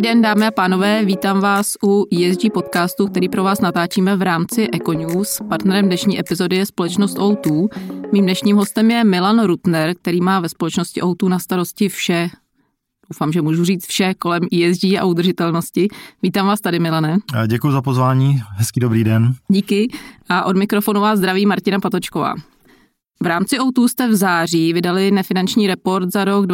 Hezký den, dámy a pánové, vítám vás u ESG podcastu, který pro vás natáčíme v rámci Econews. Partnerem dnešní epizody je společnost O2. Mým dnešním hostem je Milan Rutner, který má ve společnosti O2 na starosti vše, doufám, že můžu říct vše kolem ESG a udržitelnosti. Vítám vás tady, Milane. Děkuji za pozvání, hezký dobrý den. Díky a od mikrofonu vás zdraví Martina Patočková. V rámci O2 jste v září vydali nefinanční report za rok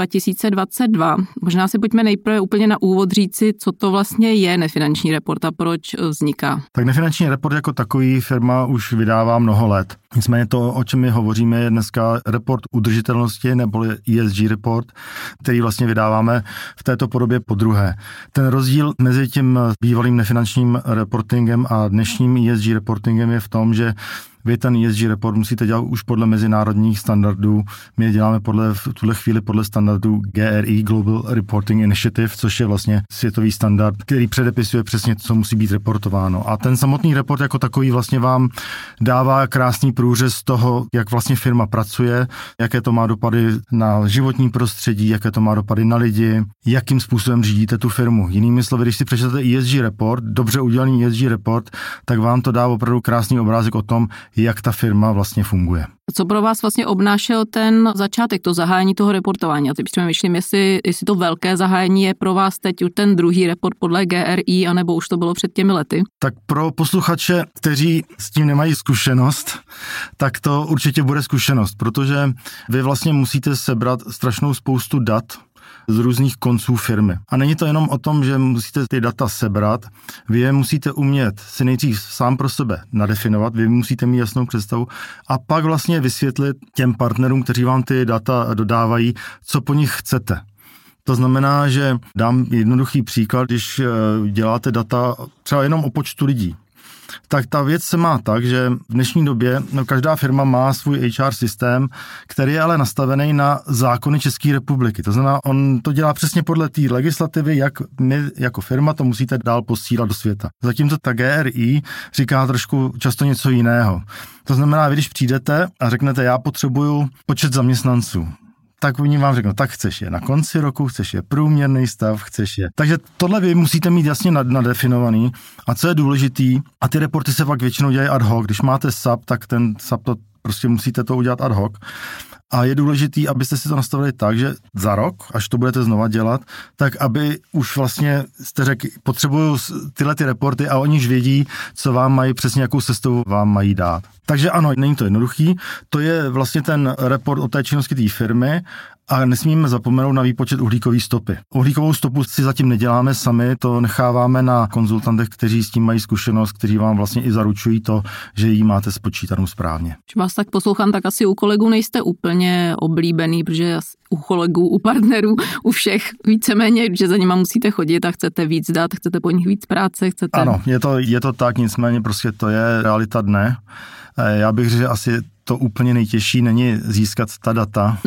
2022. Možná si pojďme nejprve úplně na úvod říci, co to vlastně je nefinanční report a proč vzniká. Tak nefinanční report jako takový firma už vydává mnoho let. Nicméně to, o čem my hovoříme, je dneska report udržitelnosti neboli ESG report, který vlastně vydáváme v této podobě podruhé. Ten rozdíl mezi tím bývalým nefinančním reportingem a dnešním ESG reportingem je v tom, že vy ten ESG report musíte dělat už podle mezinárodních standardů. My je děláme v tuhle chvíli podle standardu GRI, Global Reporting Initiative, což je vlastně světový standard, který předepisuje přesně, co musí být reportováno. A ten samotný report jako takový vlastně vám dává krásný průřez toho, jak vlastně firma pracuje, jaké to má dopady na životní prostředí, jaké to má dopady na lidi, jakým způsobem řídíte tu firmu. Jinými slovy, když si přečtete ESG report, dobře udělaný ESG report, tak vám to dá opravdu krásný obrázek o tom, jak ta firma vlastně funguje. Co pro vás vlastně obnášel ten začátek, to zahájení toho reportování? A teď přemýšlím, jestli to velké zahájení je pro vás teď už ten druhý report podle GRI, anebo už to bylo před těmi lety? Tak pro posluchače, kteří s tím nemají zkušenost, tak to určitě bude zkušenost, protože vy vlastně musíte sebrat strašnou spoustu dat z různých konců firmy. A není to jenom o tom, že musíte ty data sebrat, vy je musíte umět si nejdřív sám pro sebe nadefinovat, vy musíte mít jasnou představu a pak vlastně vysvětlit těm partnerům, kteří vám ty data dodávají, co po nich chcete. To znamená, že dám jednoduchý příklad, když děláte data třeba jenom o počtu lidí, tak ta věc se má tak, že v dnešní době každá firma má svůj HR systém, který je ale nastavený na zákony České republiky. To znamená, on to dělá přesně podle té legislativy, jak my jako firma to musíte dál posílat do světa. Zatímco ta GRI říká trošku často něco jiného. To znamená, vy když přijdete a řeknete, já potřebuju počet zaměstnanců, tak oni vám řeknou, tak chceš je na konci roku, chceš je průměrný stav, chceš je. Takže tohle vy musíte mít jasně nadefinovaný a co je důležitý, a ty reporty se pak většinou dělají ad hoc, když máte SAP, tak ten SAP to prostě musíte to udělat ad hoc. A je důležitý, abyste si to nastavili tak, že za rok, až to budete znova dělat, tak aby už vlastně jste řekli, potřebuju tyhle ty reporty a oni už vědí, co vám mají, přesně jakou sestavu vám mají dát. Takže ano, není to jednoduchý, to je vlastně ten report o té činnosti té firmy a nesmíme zapomenout na výpočet uhlíkové stopy. Uhlíkovou stopu si zatím neděláme sami, to necháváme na konzultantech, kteří s tím mají zkušenost, kteří vám vlastně i zaručují to, že ji máte spočítanou správně. Když vás tak poslouchám, tak asi u kolegů nejste úplně oblíbený, protože u kolegů, u partnerů, u všech víceméně, že za nima musíte chodit a chcete víc dát, chcete po nich víc práce, chcete... Ano, je to tak, nicméně prostě to je realita dne. Já bych řekl, že asi to úplně nejtěžší není získat ta data,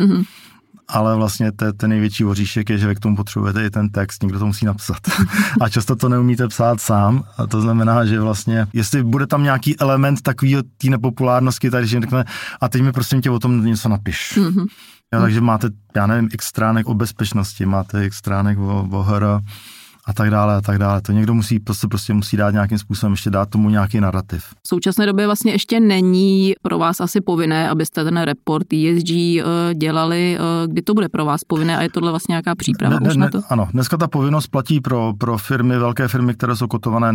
ale vlastně ten největší oříšek je, že vy k tomu potřebujete i ten text, někdo to musí napsat. A často to neumíte psát sám, a to znamená, že vlastně, jestli bude tam nějaký element takový té nepopulárnosti, tak když řekne, a teď mi prosím tě o tom něco napiš. Takže máte, já nevím, x stránek o bezpečnosti, máte x stránek o HR, a tak dále. To někdo prostě musí dát nějakým způsobem, ještě dát tomu nějaký narrativ. V současné době vlastně ještě není pro vás asi povinné, abyste ten report ESG dělali. Kdy to bude pro vás povinné a je tohle vlastně nějaká příprava už na to? Ano, dneska ta povinnost platí pro firmy, velké firmy, které jsou kotované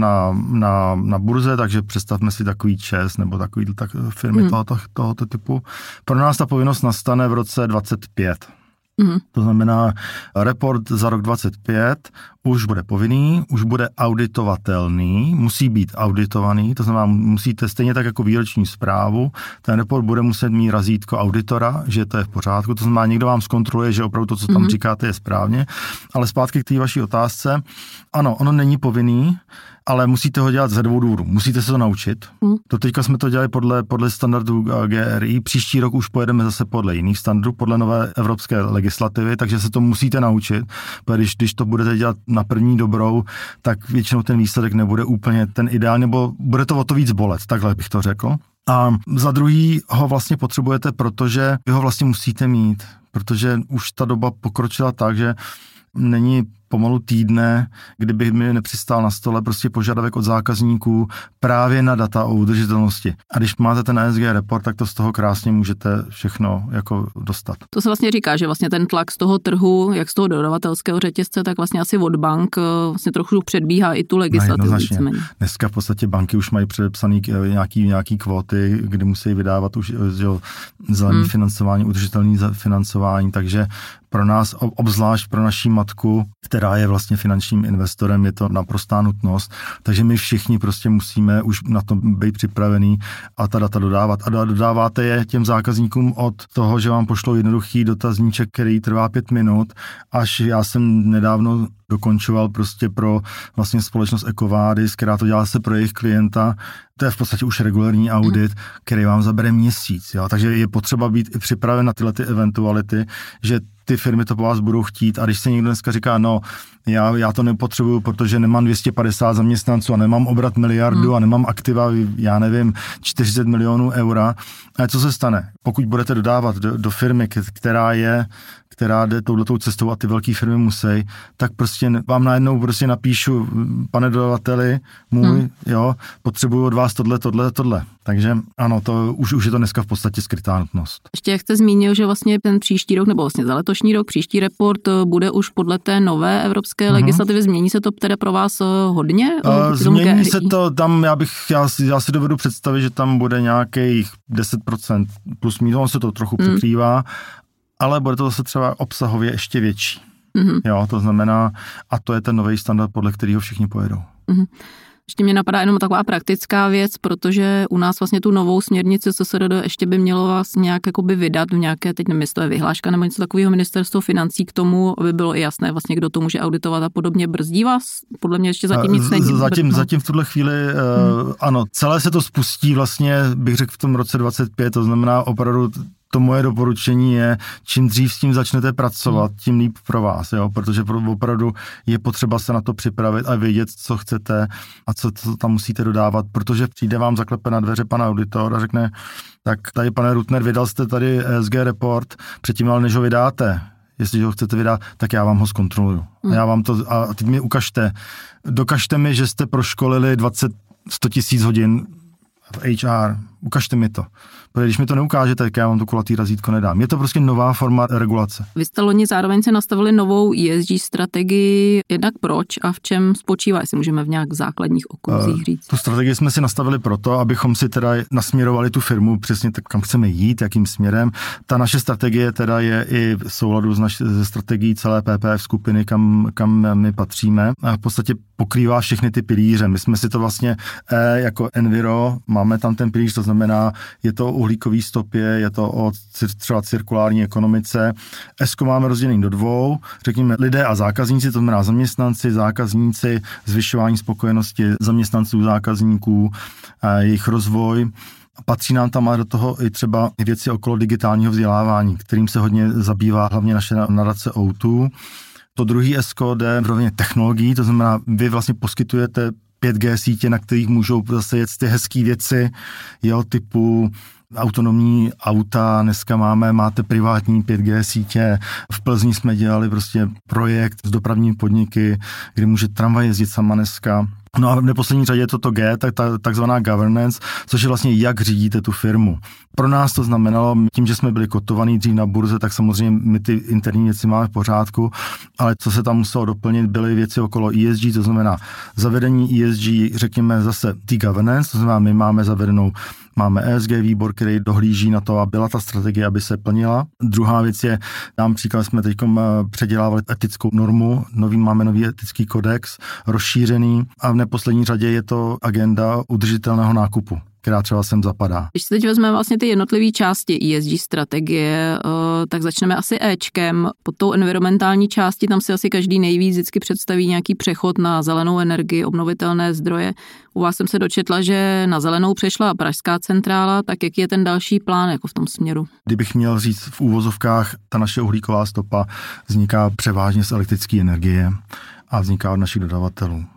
na burze, takže představme si takový ČEZ nebo takový firmy tohoto typu. Pro nás ta povinnost nastane v roce 2025. To znamená, report za rok 2025 už bude povinný, už bude auditovatelný, musí být auditovaný, to znamená, musíte stejně tak jako výroční zprávu, ten report bude muset mít razítko auditora, že to je v pořádku, to znamená, někdo vám zkontroluje, že opravdu to, co tam říkáte, je správně, ale zpátky k té vaší otázce, ano, ono není povinný, ale musíte ho dělat ze dvou důvodů. Musíte se to naučit. To teďka jsme to dělali podle standardů GRI. Příští rok už pojedeme zase podle jiných standardů, podle nové evropské legislativy, takže se to musíte naučit. Když to budete dělat na první dobrou, tak většinou ten výsledek nebude úplně ten ideální, nebo bude to o to víc bolet, takhle bych to řekl. A za druhý ho vlastně potřebujete, protože vy ho vlastně musíte mít, protože už ta doba pokročila tak, že není pomalu týdne, kdyby mi nepřistál na stole prostě požadavek od zákazníků právě na data o udržitelnosti. A když máte ten ESG report, tak to z toho krásně můžete všechno jako dostat. To se vlastně říká, že vlastně ten tlak z toho trhu, jak z toho dodavatelského řetězce, tak vlastně asi od bank vlastně trochu předbíhá i tu legislativu. Dneska v podstatě banky už mají předepsaný nějaký kvóty, kdy musí vydávat už zelený financování, udržitelný financování, takže pro nás, obzvlášť pro naši matku, která je vlastně finančním investorem, je to naprostá nutnost, takže my všichni prostě musíme už na to být připravený a ta data dodávat. A dodáváte je těm zákazníkům od toho, že vám pošlou jednoduchý dotazníček, který trvá 5 minut, až já jsem nedávno dokončoval prostě pro vlastně společnost EcoVadis, která to dělá se pro jejich klienta. To je v podstatě už regulární audit, který vám zabere měsíc. Jo? Takže je potřeba být i připraven na tyhle ty eventuality, že ty firmy to po vás budou chtít a když se někdo dneska říká, no já to nepotřebuju, protože nemám 250 zaměstnanců a nemám obrat miliardu a nemám aktiva, já nevím, 40 milionů eura. A co se stane? Pokud budete dodávat do firmy, která jde touhletou cestou a ty velké firmy musí, tak prostě vám najednou prostě napíšu, pane dodavateli můj, jo, potřebuju od vás tohle. Takže ano, to už je to dneska v podstatě skrytá nutnost. Ještě jak jste zmínil, že vlastně ten příští rok, nebo vlastně za letošní rok, příští report bude už podle té nové evropské legislativy. Změní se to teda pro vás hodně? Změní se to tam, já si dovedu představit, že tam bude nějakých 10% plus minus, on se to trochu překrývá, ale bude to zase třeba obsahově ještě větší. Jo, to znamená, a to je ten nový standard, podle kterého všichni pojedou. Ještě mě napadá jenom taková praktická věc, protože u nás vlastně tu novou směrnici CSRD ještě by mělo vás nějak jakoby vydat v nějaké, teď nevím, jestli to je vyhláška nebo něco takového, ministerstvo financí k tomu, aby bylo i jasné vlastně, kdo to může auditovat a podobně. Brzdí vás? Podle mě ještě zatím nic není. Zatím v tuhle chvíli, ano, celé se to spustí vlastně, bych řekl v tom roce 2025, to znamená opravdu to moje doporučení je, čím dřív s tím začnete pracovat, tím líp pro vás, jo? Protože opravdu je potřeba se na to připravit a vědět, co chcete a co tam musíte dodávat, protože přijde vám zaklepe na dveře pan auditor a řekne, tak tady pane Ruttner, vydal jste tady ESG report, předtím ale než ho vydáte, jestli ho chcete vydat, tak já vám ho zkontroluju. A teď mi dokažte mi, že jste proškolili 100 000 hodin v HR, ukažte mi to. Protože když mi to neukážete, tak já vám to kulatý razítko nedám. Je to prostě nová forma regulace. Vy jste loni zároveň se nastavili novou ESG strategii. Jednak proč a v čem spočívá, jestli můžeme v nějak základních okouzích říct? Tu strategii jsme si nastavili proto, abychom si teda nasměrovali tu firmu přesně tak, kam chceme jít, jakým směrem. Ta naše strategie teda je i v souladu ze strategií celé PPF skupiny, kam my patříme. A v podstatě pokrývá všechny ty pilíře. My jsme si to vlastně jako Enviro, máme tam ten pilíř, to znamená, je to uhlíkový stopě, je to o třeba cirkulární ekonomice. ESCO máme rozdělený do 2, řekněme lidé a zákazníci, to znamená zaměstnanci, zákazníci, zvyšování spokojenosti zaměstnanců, zákazníků, jejich rozvoj. Patří nám tam do toho i třeba věci okolo digitálního vzdělávání, kterým se hodně zabývá hlavně naše nadace O2. To druhý ESCO jde v rovině technologií, to znamená, vy vlastně poskytujete 5G sítě, na kterých můžou zase jet ty hezký věci, typu autonomní auta, dneska máte privátní 5G sítě. V Plzni jsme dělali prostě projekt s dopravními podniky, kdy může tramvaj jezdit sama dneska. No a v neposlední řadě je to G, takzvaná governance, což je vlastně jak řídíte tu firmu. Pro nás to znamenalo, tím, že jsme byli kotovaní dřív na burze, tak samozřejmě my ty interní věci máme v pořádku, ale co se tam muselo doplnit, byly věci okolo ESG, to znamená zavedení ESG, řekněme zase governance, to znamená, my máme ESG výbor, který dohlíží na to, a byla ta strategie, aby se plnila. Druhá věc je, například jsme teď předělávali etickou normu, máme nový etický kodex, rozšířený, a v neposlední řadě je to agenda udržitelného nákupu, která třeba sem zapadá. Když se teď vezmeme vlastně ty jednotlivé části ESG strategie, tak začneme asi Ečkem. Pod tou environmentální části tam si asi každý nejvíc vždycky představí nějaký přechod na zelenou energii, obnovitelné zdroje. U vás jsem se dočetla, že na zelenou přešla pražská centrála, tak jaký je ten další plán jako v tom směru? Kdybych měl říct v úvozovkách, ta naše uhlíková stopa vzniká převážně z elektrické energie a vzniká od našich dodavatelů.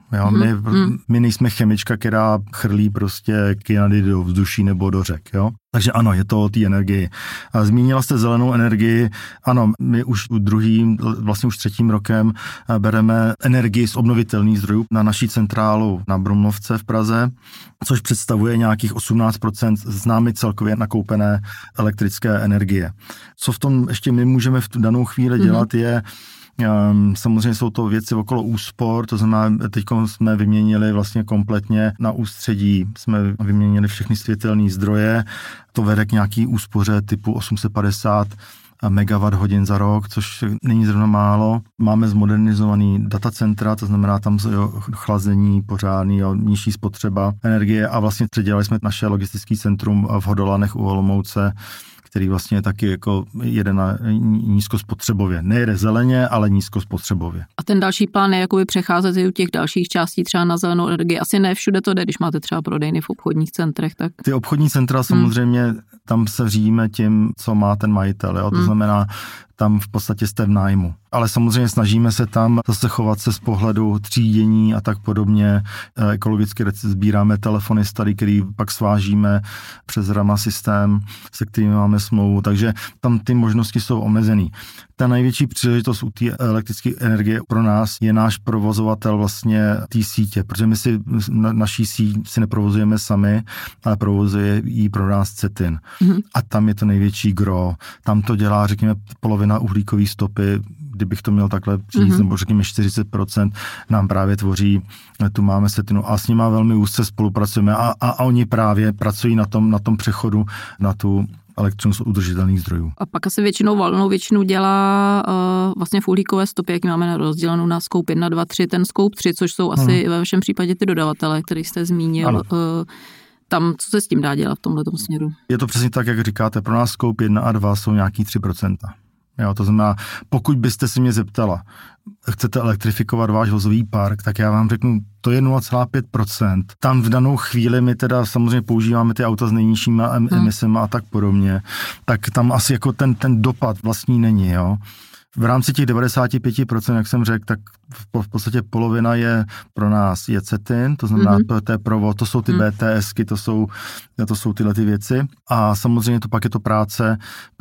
Jo? My nejsme chemička, která chrlí prostě kyandy do vzduší nebo do řek. Jo? Takže ano, je to o té energii. A zmínila jste zelenou energii. Ano, my už vlastně už třetím rokem bereme energii z obnovitelných zdrojů na naší centrálu na Brumlovce v Praze, což představuje nějakých 18% z námi celkově nakoupené elektrické energie. Co v tom ještě my můžeme v tu danou chvíli dělat je, samozřejmě jsou to věci okolo úspor, to znamená, teď jsme vyměnili vlastně kompletně na ústředí, jsme vyměnili všechny světelné zdroje, to vede k nějaký úspoře typu 850 megawatt hodin za rok, což není zrovna málo. Máme zmodernizovaný datacentra, to znamená tam chlazení pořádný, nižší spotřeba energie a vlastně předělali jsme naše logistické centrum v Hodolanech u Olomouce, který vlastně je taky jako jede na nízkospotřebově. Nejede zeleně, ale nízkospotřebově. A ten další plán je jakoby přecházet i u těch dalších částí třeba na zelenou energii. Asi ne všude to jde, když máte třeba prodejny v obchodních centrech. Tak... Ty obchodní centra samozřejmě, tam se řídíme tím, co má ten majitel. Jo? To znamená, tam v podstatě jste v nájmu. Ale samozřejmě snažíme se tam zase chovat se z pohledu třídění a tak podobně. Ekologicky sbíráme telefony starý, který pak svážíme přes Rama systém, se kterými máme smlouvu, takže tam ty možnosti jsou omezený. Ta největší příležitost u té elektrické energie pro nás je náš provozovatel vlastně té sítě, protože my si naší síť si neprovozujeme sami, ale provozuje ji pro nás Cetin. A tam je to největší gro. Tam to dělá, řekněme, polovina uhlíkové stopy, kdybych to měl takhle říct, nebo řekněme 40% nám právě tvoří, tu máme Cetinu a s nima velmi úzce spolupracujeme a oni právě pracují na tom přechodu na tu elektřinu z udržitelných zdrojů. A pak asi valnou většinu dělá vlastně v uhlíkové stopě, jak máme rozdělenou na Scope 1, 2, 3, ten Scope 3, což jsou asi ve vašem případě ty dodavatele, který jste zmínil. Tam, co se s tím dá dělat v tomhletom směru? Je to přesně tak, jak říkáte, pro nás Scope 1 a 2 jsou nějaký 3%. Jo, to znamená, pokud byste si mě zeptala, chcete elektrifikovat váš vozový park, tak já vám řeknu, to je 0,5%. Tam v danou chvíli my teda samozřejmě používáme ty auta s nejnižšíma emisemi a tak podobně, tak tam asi jako ten dopad vlastní není, jo. V rámci těch 95%, jak jsem řekl, tak v podstatě polovina je pro nás je Cetin, to znamená, to je provo, to jsou ty BTSky, to jsou tyhle ty věci. A samozřejmě to pak je to práce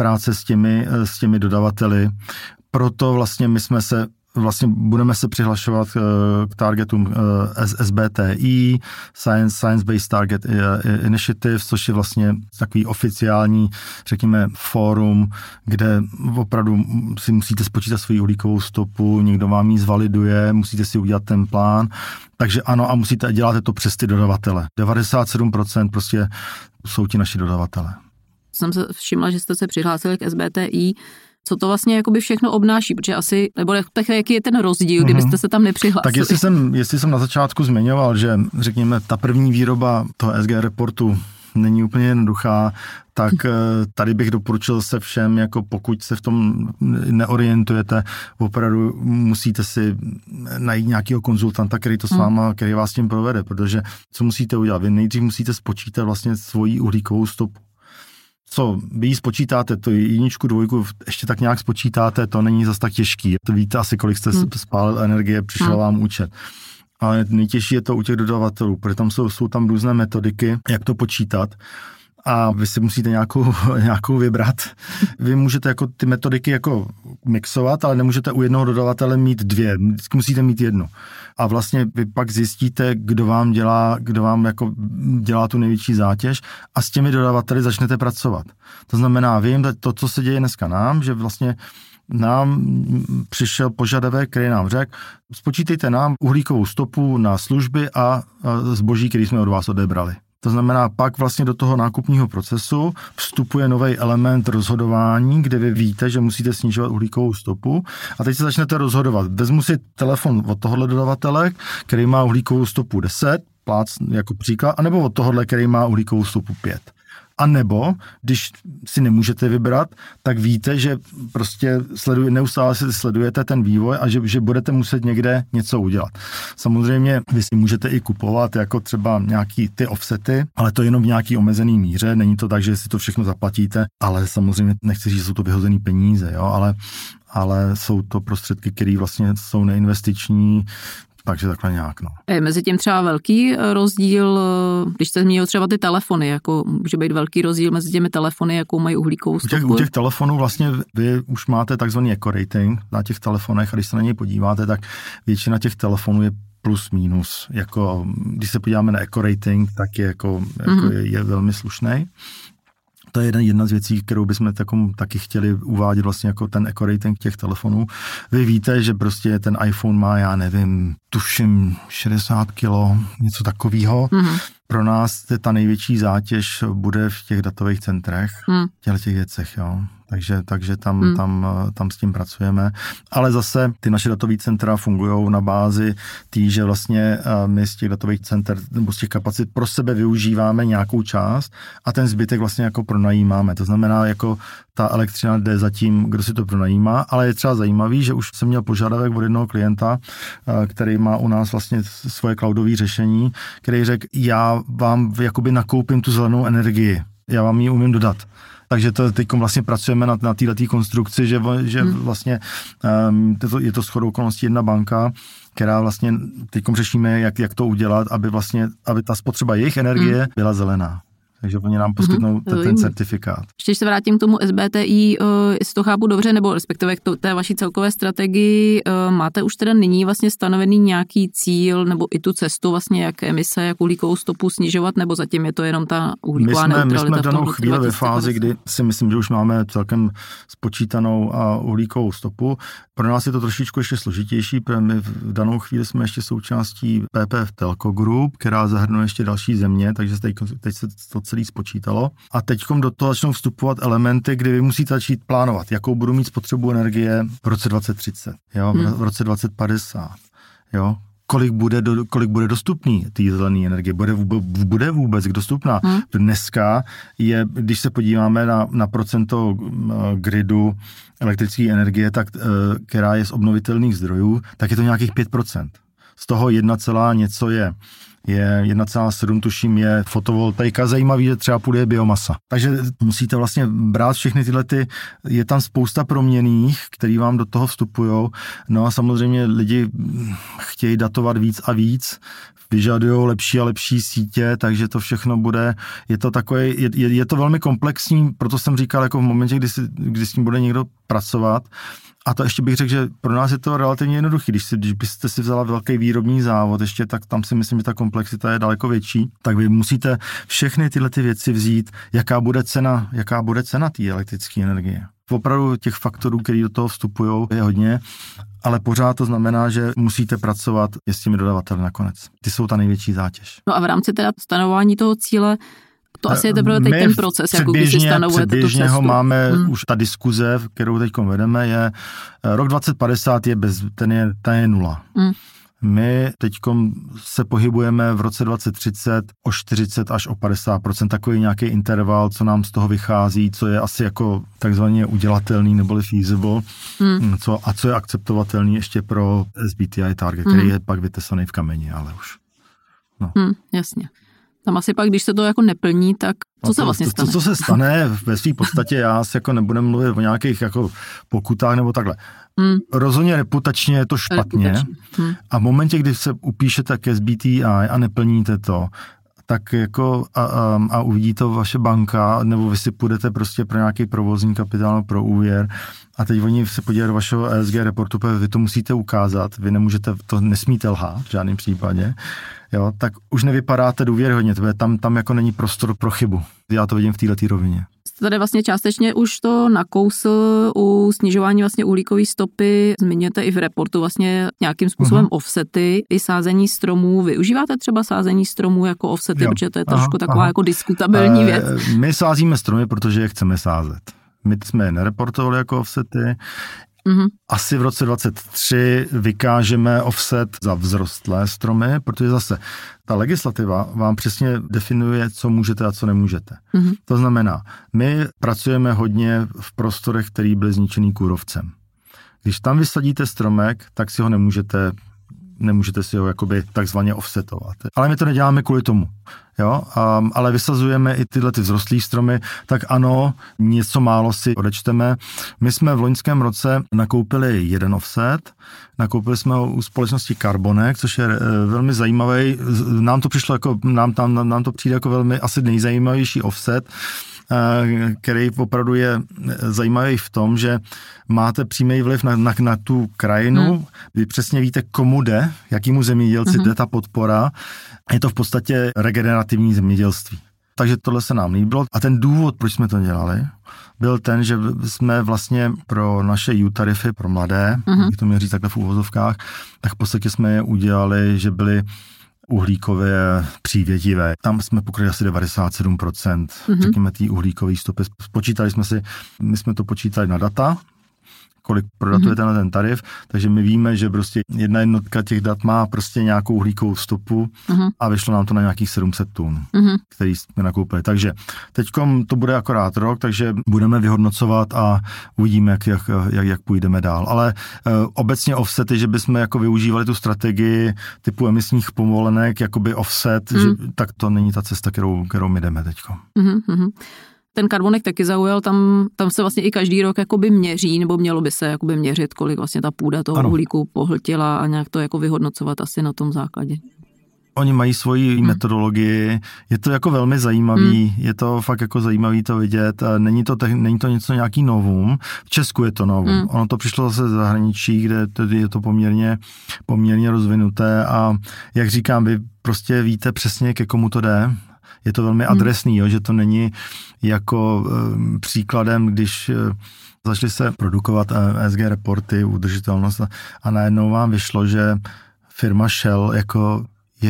s těmi dodavateli. Proto vlastně my jsme se budeme se přihlašovat k targetům SBTI, Science Based Target Initiative, což je vlastně takový oficiální, řekněme, fórum, kde opravdu si musíte spočítat svoji uhlíkovou stopu, někdo vám ji zvaliduje, musíte si udělat ten plán, takže ano, a musíte dělat to přes ty dodavatele. 97% prostě jsou ti naši dodavatele. Jsem se všimla, že jste se přihlásili k SBTI. Co to vlastně jakoby všechno obnáší, protože asi, nebo tak jaký je ten rozdíl, kdybyste se tam nepřihlásili? Tak jestli jsem na začátku zmiňoval, že řekněme ta první výroba toho ESG reportu není úplně jednoduchá, tak tady bych doporučil se všem, jako pokud se v tom neorientujete, opravdu musíte si najít nějakého konzultanta, který to s váma, který vás tím provede, protože co musíte udělat? Vy nejdřív musíte spočítat vlastně svoji uhlíkovou stopu. Co vy ji spočítáte, to jedničku, dvojku, ještě tak nějak spočítáte, to není zas tak těžký. To víte asi, kolik jste spálil energie, přišel vám účet. Ale nejtěžší je to u těch dodavatelů, protože tam jsou tam různé metodiky, jak to počítat. A vy si musíte nějakou vybrat. Vy můžete jako ty metodiky jako mixovat, ale nemůžete u jednoho dodavatele mít dvě. Vždycky musíte mít jednu. A vlastně vy pak zjistíte, kdo vám dělá tu největší zátěž a s těmi dodavateli začnete pracovat. To znamená, vím to, co se děje dneska nám, že vlastně nám přišel požadavek, který nám řekl, spočítejte nám uhlíkovou stopu na služby a zboží, který jsme od vás odebrali. To znamená, pak vlastně do toho nákupního procesu vstupuje nový element rozhodování, kde vy víte, že musíte snižovat uhlíkovou stopu a teď se začnete rozhodovat. Vezmu si telefon od tohohle dodavatele, který má uhlíkovou stopu 10, jako příklad, anebo od tohohle, který má uhlíkovou stopu 5. A nebo, když si nemůžete vybrat, tak víte, že prostě neustále si sledujete ten vývoj a že budete muset někde něco udělat. Samozřejmě vy si můžete i kupovat jako třeba nějaký ty offsety, ale to jenom v nějaký omezený míře, není to tak, že si to všechno zaplatíte, ale samozřejmě nechci říct, že jsou to vyhozený peníze, jo, ale jsou to prostředky, které vlastně jsou neinvestiční. Takže takhle nějak, no. Je mezi tím třeba velký rozdíl, když se zmínil třeba ty telefony, jako může být velký rozdíl mezi těmi telefony, jakou mají uhlíkovou stopu? U těch telefonů vlastně vy už máte takzvaný eco-rating na těch telefonech a když se na něj podíváte, tak většina těch telefonů je plus minus. Jako, když se podíváme na eco-rating, tak je velmi slušný. To je jedna z věcí, kterou bychom taky chtěli uvádět vlastně jako ten eco-rating těch telefonů. Vy víte, že prostě ten iPhone má, já nevím, tuším 60 kilo, něco takového. Mm-hmm. Pro nás ta největší zátěž bude v těch datových centrech, těch věcech, jo. Takže tam s tím pracujeme. Ale zase ty naše datové centra fungují na bázi že vlastně my z těch datových center nebo z těch kapacit pro sebe využíváme nějakou část a ten zbytek vlastně jako pronajímáme. To znamená, jako ta elektřina jde za tím, kdo si to pronajímá, ale je třeba zajímavý, že už jsem měl požadavek od jednoho klienta, který má u nás vlastně svoje cloudové řešení, který řekl, já vám jakoby nakoupím tu zelenou energii, já vám ji umím dodat. Takže to teď vlastně pracujeme na této konstrukci, že vlastně je to shodou okolností jedna banka, která vlastně teď řešíme, jak to udělat, aby ta spotřeba jejich energie byla zelená. Takže oni nám poskytnou ten certifikát. Ještě se vrátím k tomu SBTI, jestli to chápu dobře, nebo respektive k té vaší celkové strategii, máte už teda nyní vlastně stanovený nějaký cíl, nebo i tu cestu vlastně, jak emise, jak uhlíkovou stopu snižovat, nebo zatím je to jenom ta uhlíková neutralita? My jsme v danou chvíli ve fázi, kdy si myslím, že už máme celkem spočítanou uhlíkovou stopu. Pro nás je to trošičku ještě složitější, protože my v danou chvíli jsme ještě součástí PPF Telco Group, která zahrnuje ještě další země, takže teď se to celý spočítalo. A teďkom do toho začnou vstupovat elementy, kdy vy musíte začít plánovat, jakou budu mít spotřebu energie v roce 2030, jo, v roce 2050, jo. Kolik bude dostupný té zelené energie, bude vůbec dostupná. Dneska je, když se podíváme na procento gridu elektrické energie, tak, která je z obnovitelných zdrojů, tak je to nějakých 5%. Z toho 1, něco je 1,7 tuším je fotovoltaika, zajímavý, že třeba půjde biomasa. Takže musíte vlastně brát všechny je tam spousta proměnných, který vám do toho vstupujou. No a samozřejmě lidi chtějí datovat víc a víc, vyžadujou lepší a lepší sítě, takže to všechno bude, je to velmi komplexní, proto jsem říkal, jako v momentě, kdy s tím bude někdo pracovat. A to ještě bych řekl, že pro nás je to relativně jednoduché. Když byste si vzala velký výrobní závod, ještě tak tam si myslím, že ta komplexita je daleko větší, tak vy musíte všechny tyhle věci vzít, jaká bude cena té elektrické energie. Opravdu těch faktorů, který do toho vstupují, je hodně, ale pořád to znamená, že musíte pracovat s těmi dodavateli nakonec. Ty jsou ta největší zátěž. No a v rámci teda stanovování toho cíle, to asi je teprve teď ten proces, jako když si stanovujete tu cestu. Ho máme už ta diskuze, kterou teď vedeme, je rok 2050 ten je 0. My teďkom se pohybujeme v roce 2030 o 40 až o 50%, takový nějaký interval, co nám z toho vychází, co je asi jako takzvaně udělatelný neboli feasible, co je akceptovatelný ještě pro SBTi target, který je pak vytesaný v kameni, ale už. No. Jasně. Tam asi pak, když se to jako neplní, tak co se vlastně stane? Co se stane, ve své podstatě já si jako nebudem mluvit o nějakých jako pokutách nebo takhle. Rozhodně reputačně je to špatně a v momentě, kdy se upíšete ke SBTi a neplníte to, tak jako a uvidí to vaše banka, nebo vy si půjdete prostě pro nějaký provozní kapitál, pro úvěr a teď oni se podívají do vašeho ESG reportu, vy to musíte ukázat, vy to nesmíte lhát v žádném případě, jo, tak už nevypadáte důvěryhodně, tam jako není prostor pro chybu. Já to vidím v této rovině. Tady vlastně částečně už to nakousl u snižování vlastně uhlíkové stopy. Zmiňujete i v reportu vlastně nějakým způsobem offsety i sázení stromů. Využíváte třeba sázení stromů jako offsety, protože to je trošku taková jako diskutabilní věc? My sázíme stromy, protože je chceme sázet. My jsme je nereportovali jako offsety. Asi v roce 2023 vykážeme offset za vzrostlé stromy, protože zase ta legislativa vám přesně definuje, co můžete a co nemůžete. To znamená, my pracujeme hodně v prostorech, který byly zničený kůrovcem. Když tam vysadíte stromek, tak si ho nemůžete nemůžete si ho jakoby takzvaně offsetovat. Ale my to neděláme kvůli tomu. Jo, ale vysazujeme i tyhle ty vzrostlý stromy, tak ano, něco málo si odečteme. My jsme v loňském roce nakoupili jeden offset, nakoupili jsme ho u společnosti Carbonek, což je velmi zajímavý. Nám to přišlo jako, nám to přijde jako velmi asi nejzajímavější offset, který opravdu je zajímavý v tom, že máte přímý vliv na tu krajinu, vy přesně víte, komu jde, jakýmu zemědělci jde ta podpora, je to v podstatě regenerativní zemědělství. Takže tohle se nám líbilo a ten důvod, proč jsme to dělali, byl ten, že jsme vlastně pro naše U-tarify pro mladé, jak to měl říct takhle v úvozovkách, tak v podstatě jsme je udělali, že byly uhlíkově přívětivé. Tam jsme pokryli asi 97%, řekněme, té uhlíkové stopy. Spočítali jsme si, my jsme to počítali na data, kolik prodatuje ten tarif, takže my víme, že prostě jedna jednotka těch dat má prostě nějakou uhlíkovou stopu a vyšlo nám to na nějakých 700 tun, který jsme nakoupili. Takže teďkom to bude akorát rok, takže budeme vyhodnocovat a uvidíme, jak půjdeme dál. Ale obecně offsety, že bychom jako využívali tu strategii typu emisních povolenek, jakoby offset, že, tak to není ta cesta, kterou my jdeme teďko. Ten Carbonek taky zaujal, tam se vlastně i každý rok jakoby měří, nebo mělo by se jakoby měřit, kolik vlastně ta půda toho uhlíku pohltila a nějak to jako vyhodnocovat asi na tom základě. Oni mají svoji metodologii, je to jako velmi zajímavý, je to fakt jako zajímavý to vidět, není to něco nějaký novum, v Česku je to novum, ono to přišlo zase z zahraničí, kde je to poměrně rozvinuté a jak říkám, vy prostě víte přesně, ke komu to jde. Je to velmi adresný, jo, že to není jako příkladem, když začaly se produkovat ESG reporty, udržitelnost a najednou vám vyšlo, že firma Shell jako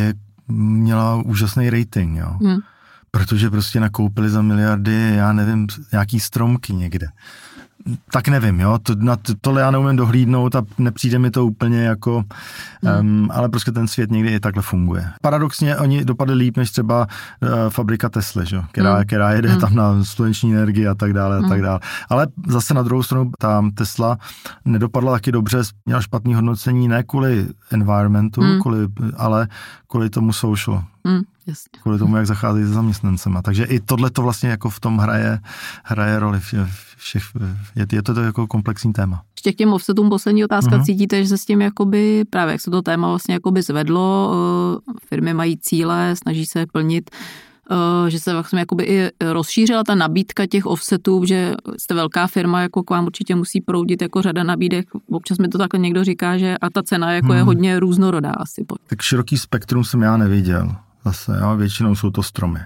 měla úžasný rating, jo. Protože prostě nakoupili za miliardy, já nevím, nějaký stromky někde. Tak nevím, jo, tohle já neumím dohlídnout a nepřijde mi to úplně jako, ale prostě ten svět někdy i takhle funguje. Paradoxně oni dopadli líp než třeba fabrika Tesly, že? Která jede tam na sluneční energii a tak dále. Ale zase na druhou stranu ta Tesla nedopadla taky dobře, měla špatný hodnocení ne kvůli environmentu, ale kvůli tomu social. Jasně. Kvůli tomu, jak zacházejí se zaměstnancema. Takže i tohle to vlastně jako v tom hraje roli. Je to jako komplexní téma. Ještě k těm offsetům poslední otázka. Cítíte, že se s tím jakoby, právě jak se to téma vlastně jakoby zvedlo, firmy mají cíle, snaží se plnit, že se vlastně jakoby i rozšířila ta nabídka těch offsetů, že jste velká firma, jako k vám určitě musí proudit jako řada nabídek. Občas mi to takhle někdo říká, že a ta cena jako je hodně různorodá asi. Tak široký spektrum jsem já neviděl. Zase, jo, většinou jsou to stromy.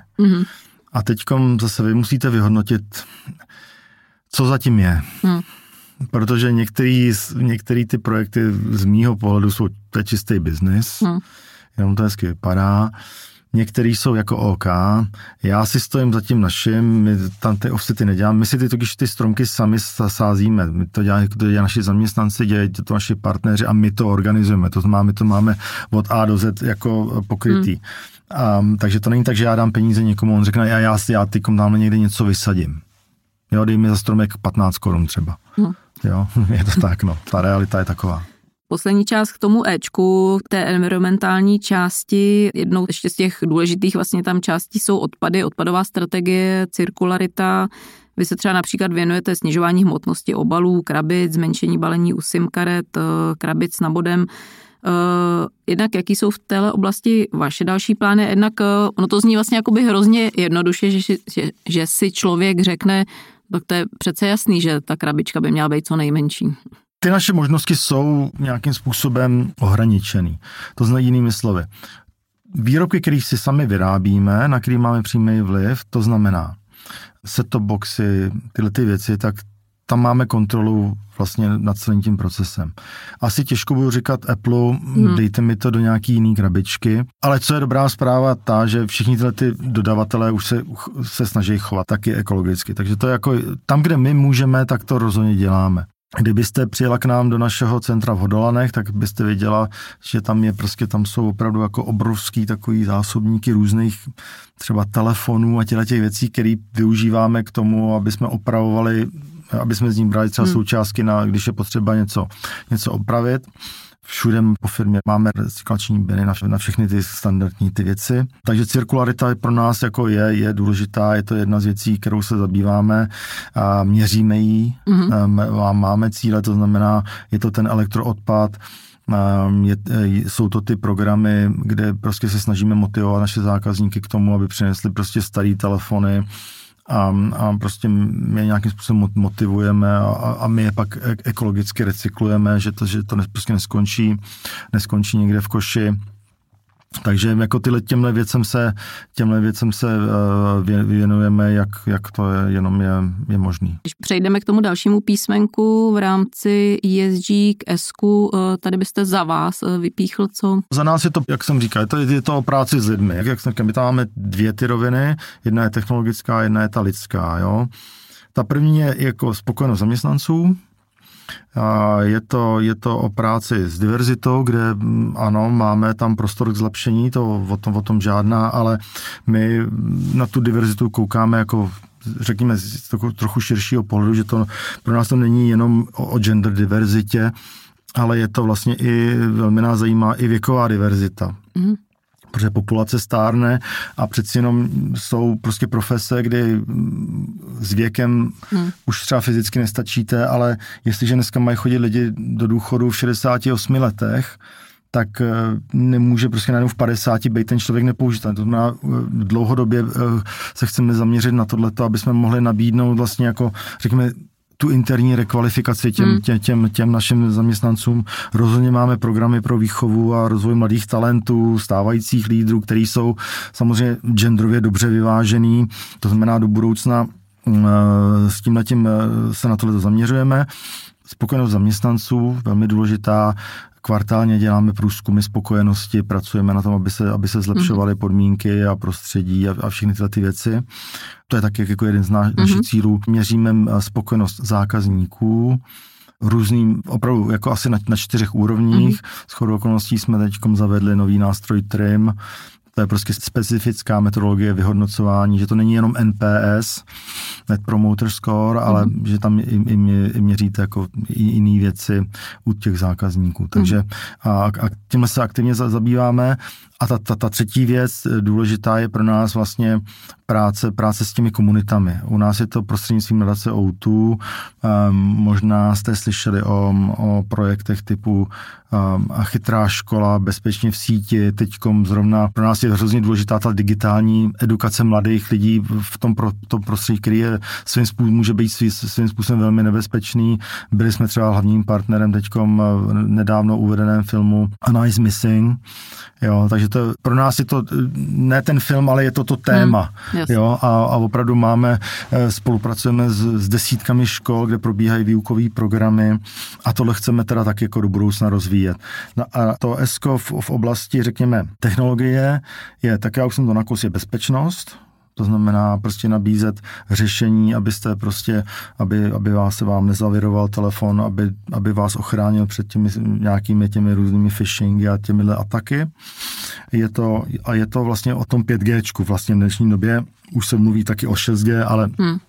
A teďkom zase vy musíte vyhodnotit, co zatím je. Protože některý ty projekty z mýho pohledu jsou čistý biznis, jenom to hezky vypadá. Některý jsou jako OK, já si stojím za tím naším, my tam ty offsety neděláme, my si ty stromky sami sázíme, my to dělají naši zaměstnanci, dělají to naši partneři a my to organizujeme, my to máme od A do Z jako pokrytý. Takže to není tak, že já dám peníze někomu, on řekne, já tykom tamhle někde něco vysadím. Jo, dej mi za stromek 15 korun třeba. Jo, je to tak, no, ta realita je taková. Poslední část k tomu Ečku, k té environmentální části, jednou ještě z těch důležitých vlastně tam částí jsou odpady, odpadová strategie, cirkularita. Vy se třeba například věnujete snižování hmotnosti obalů, krabic, zmenšení balení u SIM karet, krabic na bodem. Jednak jaký jsou v téhle oblasti vaše další plány? Jednak ono to zní vlastně jakoby hrozně jednoduše, že si člověk řekne, tak to je přece jasný, že ta krabička by měla být co nejmenší. Ty naše možnosti jsou nějakým způsobem ohraničený. To znamená jinými slovy. Výrobky, které si sami vyrábíme, na který máme přímý vliv, to znamená set-top boxy, tyhle ty věci, tak tam máme kontrolu vlastně nad celým tím procesem. Asi těžko budu říkat Apple, dejte mi to do nějaký jiný krabičky, ale co je dobrá zpráva ta, že všichni tyhle ty dodavatelé už se snaží chovat taky ekologicky, takže to je jako tam, kde my můžeme, tak to rozhodně děláme. Kdybyste přijela k nám do našeho centra v Hodolanech, tak byste věděla, že tam jsou opravdu jako obrovský takový zásobníky různých třeba telefonů a těch věcí, které využíváme k tomu, aby jsme opravovali, aby jsme z ní brali třeba součástky, když je potřeba něco opravit. Všude po firmě máme recyklační biny na všechny ty standardní ty věci. Takže cirkularita je pro nás jako je důležitá, je to jedna z věcí, kterou se zabýváme a měříme ji, máme cíle, to znamená, je to ten elektroodpad, jsou to ty programy, kde prostě se snažíme motivovat naše zákazníky k tomu, aby přinesli prostě staré telefony a prostě my je nějakým způsobem motivujeme a my je pak ekologicky recyklujeme, že to prostě neskončí někde v koši. Takže jako těmhle věcem se věnujeme, jak to je možný. Když přejdeme k tomu dalšímu písmenku v rámci ESG k S-ku, tady byste za vás vypíchl co? Za nás je to, jak jsem říkal, je to o práci s lidmi. Jak jsem říkal, my tam máme dvě ty roviny, jedna je technologická, jedna je ta lidská. Jo? Ta první je jako spokojenost zaměstnanců. Je to o práci s diverzitou, kde ano, máme tam prostor k zlepšení, o tom žádná, ale my na tu diverzitu koukáme jako řekněme z trochu širšího pohledu, že to pro nás to není jenom o gender diverzitě, ale je to vlastně i, velmi nás zajímá i věková diverzita. Protože populace stárne a přeci jenom jsou prostě profese, kdy s věkem už třeba fyzicky nestačíte, ale jestliže dneska mají chodit lidi do důchodu v 68 letech, tak nemůže prostě najednou v 50 být ten člověk nepoužitelný. To znamená, dlouhodobě se chceme zaměřit na tohleto, aby jsme mohli nabídnout vlastně jako, řekněme, tu interní rekvalifikaci těm našim zaměstnancům. Rozhodně máme programy pro výchovu a rozvoj mladých talentů, stávajících lídrů, kteří jsou samozřejmě genderově dobře vyvážený. To znamená, do budoucna s tímhletím se na tohle zaměřujeme. Spokojenost zaměstnanců, velmi důležitá. Kvartálně děláme průzkumy spokojenosti, pracujeme na tom, aby se zlepšovaly podmínky a prostředí a všechny tyhle ty věci. To je taky jako jeden z našich cílů. Měříme spokojenost zákazníků různým, opravdu jako asi na 4 úrovních. Shodou okolností jsme teďkom zavedli nový nástroj TRIM. To je prostě specifická metodologie vyhodnocování, že to není jenom NPS, Net Promoter Score, ale že tam i měříte jako i jiné věci u těch zákazníků. Takže a tímhle se aktivně zabýváme. A ta třetí věc důležitá je pro nás vlastně práce s těmi komunitami. U nás je to prostřednictvím nadace O2. Možná jste slyšeli o projektech typu chytrá škola, bezpečně v síti. Teďkom zrovna pro nás je hrozně důležitá ta digitální edukace mladých lidí v tom prostředí, který je může být svým způsobem velmi nebezpečný. Byli jsme třeba hlavním partnerem teďkom nedávno uvedeném filmu A Nice Missing. Jo, takže pro nás je to ne ten film, ale je to téma. Jo, a opravdu spolupracujeme s desítkami škol, kde probíhají výukové programy a tohle chceme teda tak jako do budoucna rozvíjet. No a to ESCO v oblasti, řekněme, technologie je, tak já už jsem to nakous, je bezpečnost. To znamená prostě nabízet řešení, abyste prostě, aby vám nezaviroval telefon, aby vás ochránil před těmi různými phishingy a těmihle ataky. Je to vlastně o tom 5Gčku vlastně v dnešní době. Už se mluví taky o 6G, ale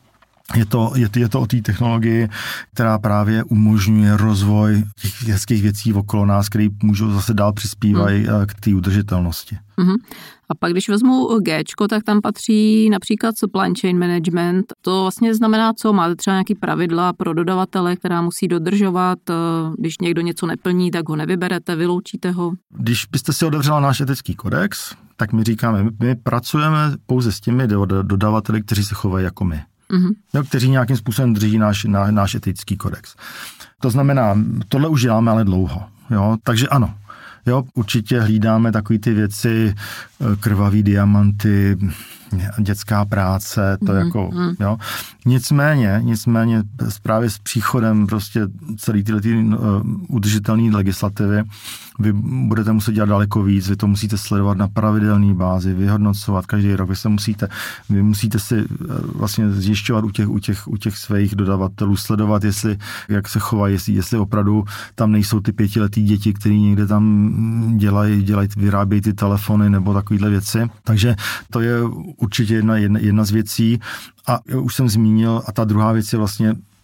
je to o té technologii, která právě umožňuje rozvoj těch hezkých věcí okolo nás, které můžou zase dál přispívají k té udržitelnosti. A pak, když vezmu Gčko, tak tam patří například supply chain management. To vlastně znamená, co? Máte třeba nějaký pravidla pro dodavatele, která musí dodržovat? Když někdo něco neplní, tak ho nevyberete, vyloučíte ho? Když byste si otevřela náš etický kodex, tak my říkáme, my pracujeme pouze s těmi dodavateli, kteří se chovají jako my. Kteří nějakým způsobem drží náš etický kodex. To znamená, tohle už děláme ale dlouho. Jo? Takže ano, jo, určitě hlídáme takové ty věci, krvavý diamanty, dětská práce, to jako, jo. Nicméně právě s příchodem prostě celý tyhle udržitelné legislativy, vy budete muset dělat daleko víc, vy to musíte sledovat na pravidelné bázi, vyhodnocovat každý rok, vy musíte si vlastně zjišťovat u těch svých dodavatelů, sledovat, jak se chovají, jestli opravdu tam nejsou ty 5letý děti, který někde tam vyrábějí ty telefony nebo takovýhle věci. Takže to je určitě jedna z věcí. A už jsem zmínil, a ta druhá věc je vlastně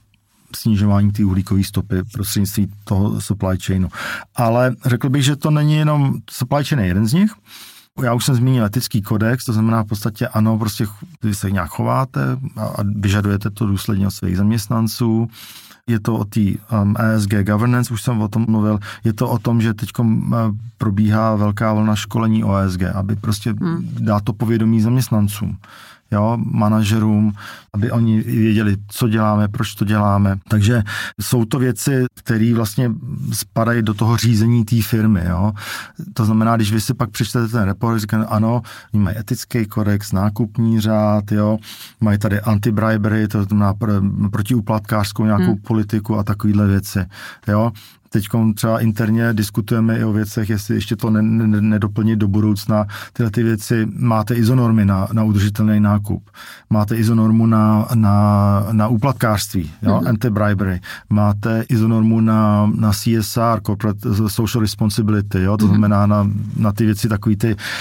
snižování té uhlíkové stopy prostřednictvím toho supply chainu. Ale řekl bych, že to není jenom supply chain, jeden z nich. Já už jsem zmínil etický kodex, to znamená v podstatě ano, prostě vy se nějak chováte a vyžadujete to důsledně od svých zaměstnanců. Je to o té ESG governance, už jsem o tom mluvil, je to o tom, že teď probíhá velká vlna školení o ESG, aby prostě dá to povědomí zaměstnancům, jo, manažerům, aby oni věděli, co děláme, proč to děláme. Takže jsou to věci, které vlastně spadají do toho řízení té firmy, jo. To znamená, když vy si pak přečtete ten report, říkáte, ano, oni mají etický kodex, nákupní řád, jo, mají tady anti-bribery, to znamená protiúplatkářskou nějakou politiku a takovýhle věci, jo. Teď třeba interně diskutujeme i o věcech, jestli ještě to nedoplnit do budoucna. Tyhle ty věci, máte ISO-normy na udržitelný nákup, máte ISO-normu na úplatkářství, jo, anti-bribery, máte ISO-normu na CSR, Corporate Social Responsibility, jo, to znamená na ty věci takový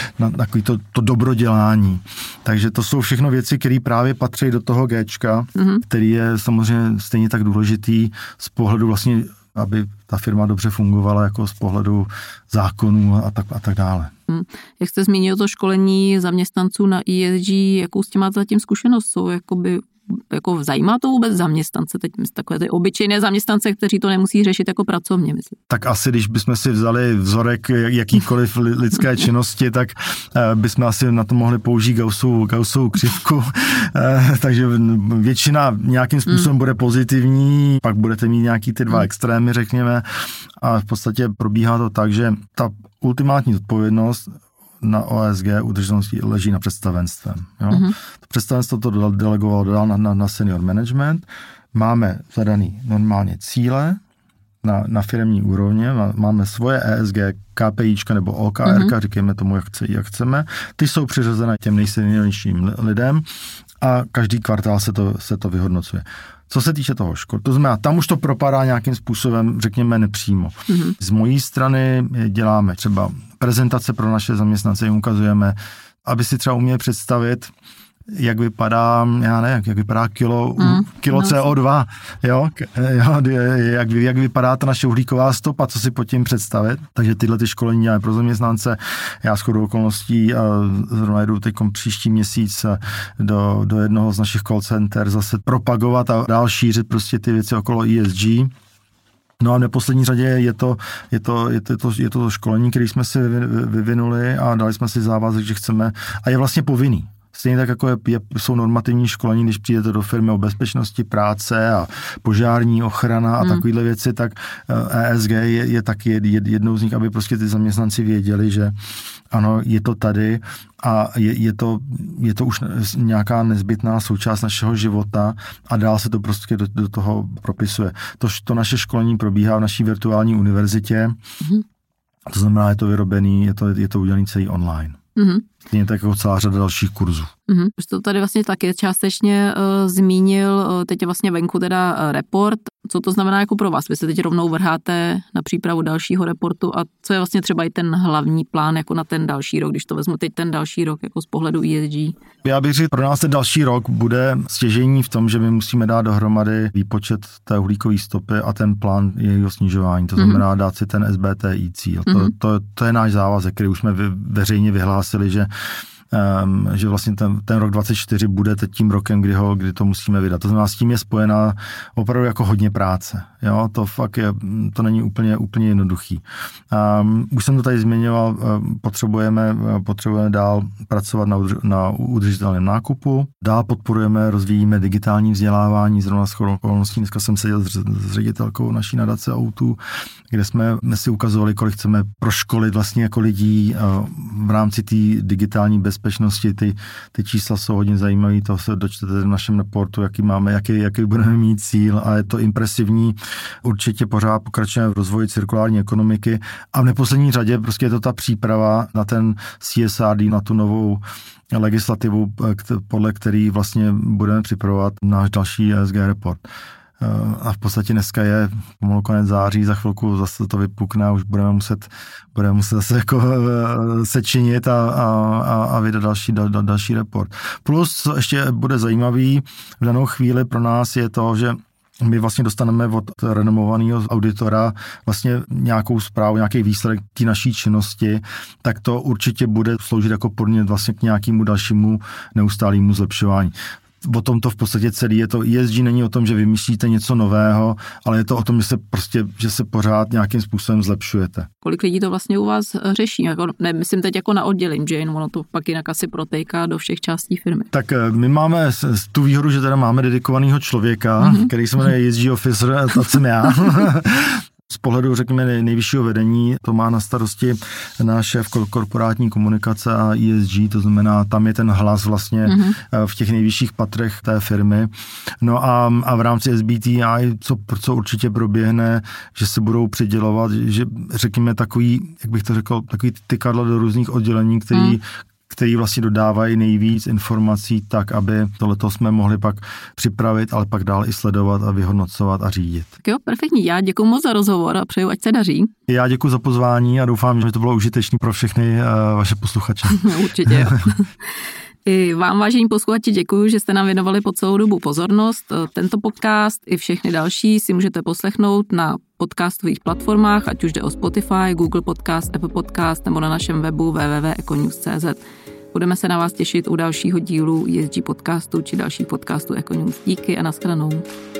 to dobrodělání. Takže to jsou všechno věci, které právě patří do toho Gčka, který je samozřejmě stejně tak důležitý z pohledu vlastně, aby ta firma dobře fungovala jako z pohledu zákonů a tak dále. Jak jste zmínil to školení zaměstnanců na ESG, jakou s tím máte zatím zkušenost? Jsou jako zajímá to vůbec zaměstnance, teď takové ty obyčejné zaměstnance, kteří to nemusí řešit jako pracovně, myslím. Tak asi, když bychom si vzali vzorek jakýkoliv lidské činnosti, tak bychom asi na to mohli použít Gaussovu křivku, takže většina nějakým způsobem bude pozitivní, pak budete mít nějaký ty dva extrémy, řekněme, a v podstatě probíhá to tak, že ta ultimátní odpovědnost na OSG udržitelnosti leží na představenstvem. Jo? To představenstvo to delegovalo dál na senior management. Máme zadaný normálně cíle na firemní úrovně, máme svoje ESG KPIčka nebo OKRka, říkejme tomu, jak chceme. Ty jsou přiřazené těm nejseniornějším lidem a každý kvartál se to vyhodnocuje. Co se týče toho škol, to znamená, tam už to propadá nějakým způsobem, řekněme, nepřímo. Z mojí strany děláme třeba prezentace pro naše zaměstnance, jim ukazujeme, aby si třeba uměli představit, jak vypadá, jak vypadá kilo CO2, jo? Jak vypadá ta naše uhlíková stopa, co si pod tím představit. Takže tyhle ty školení děláme pro zaměstnance. Já shodou okolností zrovna jdu teď příští měsíc do jednoho z našich call center zase propagovat a dál šířit prostě ty věci okolo ESG. No a v neposlední řadě je to školení, které jsme si vyvinuli a dali jsme si závazek, že chceme, a je vlastně povinný. Stejně tak, jako jsou normativní školení, když přijdete do firmy o bezpečnosti práce a požární ochrana a takovéhle věci, tak ESG je taky jednou z nich, aby prostě ty zaměstnanci věděli, že ano, je to tady a je to už nějaká nezbytná součást našeho života a dál se to prostě do toho propisuje. To naše školení probíhá v naší virtuální univerzitě, to znamená, je to vyrobený, je to udělaný celý online. Stejně tak jako celá řada dalších kurzů. Už to tady vlastně taky částečně zmínil, teď je vlastně venku teda report. Co to znamená jako pro vás? Vy se teď rovnou vrháte na přípravu dalšího reportu a co je vlastně třeba i ten hlavní plán jako na ten další rok, když to vezmu teď ten další rok jako z pohledu ESG? Já bych řekl, pro nás ten další rok bude stěžejní v tom, že my musíme dát dohromady výpočet té uhlíkové stopy a ten plán jejího snižování. To znamená dát si ten SBTI cíl. To je náš závazek, který už jsme veřejně vyhlásili, že vlastně ten rok 2024 bude teď tím rokem, kdy to musíme vydat. To znamená, s tím je spojená opravdu jako hodně práce. Jo? To fakt to není úplně jednoduchý. Už jsem to tady zmiňoval, potřebujeme dál pracovat na udržitelném nákupu, dál podporujeme, rozvíjíme digitální vzdělávání, zrovna shodou okolností. Dneska jsem seděl s ředitelkou naší nadace O2, kde jsme si ukazovali, kolik chceme proškolit vlastně jako lidí v rámci té digitální bezpečnosti. Ty čísla jsou hodně zajímavé, to se dočtete v našem reportu, jaký budeme mít cíl a je to impresivní. Určitě pořád pokračujeme v rozvoji cirkulární ekonomiky a v neposlední řadě prostě je to ta příprava na ten CSRD, na tu novou legislativu, podle který vlastně budeme připravovat náš další ESG report. A v podstatě dneska je pomalu konec září, za chvilku zase to vypukne a už budeme muset zase jako se činit a vydat další report. Plus, co ještě bude zajímavý v danou chvíli pro nás je to, že my vlastně dostaneme od renomovaného auditora vlastně nějakou zprávu, nějaký výsledek té naší činnosti, tak to určitě bude sloužit jako podnět vlastně k nějakému dalšímu neustálému zlepšování. O tom to v podstatě celý je to. ESG není o tom, že vymýšlíte něco nového, ale je to o tom, že se pořád nějakým způsobem zlepšujete. Kolik lidí to vlastně u vás řeší? Myslím teď jako na oddělení, že jen ono to pak jinak asi protéká do všech částí firmy. Tak my máme tu výhodu, že teda máme dedikovaného člověka, který se jmenuje ESG officer, to jsem já. Z pohledu, řekněme, nejvyššího vedení to má na starosti náš šéf korporátní komunikace a ESG, to znamená, tam je ten hlas vlastně v těch nejvyšších patrech té firmy. No a v rámci SBTi, co určitě proběhne, že se budou přidělovat, že řekněme takový, jak bych to řekl, takový tykadla do různých oddělení, který vlastně dodávají nejvíc informací tak, aby tohleto jsme mohli pak připravit, ale pak dál i sledovat a vyhodnocovat a řídit. Tak jo, perfektní. Já děkuji moc za rozhovor a přeju, ať se daří. Já děkuji za pozvání a doufám, že to bylo užitečné pro všechny vaše posluchače. Určitě jo. I vám, vážení posluchači, děkuji, že jste nám věnovali po celou dobu pozornost. Tento podcast i všechny další si můžete poslechnout na podcastových platformách, ať už jde o Spotify, Google Podcast, Apple Podcast nebo na našem webu www.econews.cz. Budeme se na vás těšit u dalšího dílu ESG podcastu či dalších podcastů Econews. Díky a nashledanou.